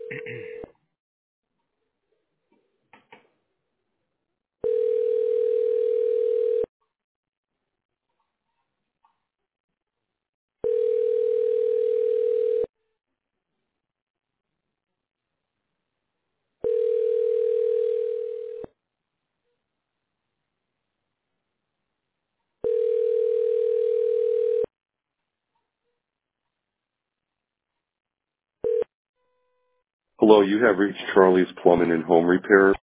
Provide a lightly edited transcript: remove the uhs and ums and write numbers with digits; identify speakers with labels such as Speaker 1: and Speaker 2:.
Speaker 1: Hello, you have reached Charlie's Plumbing and Home Repair.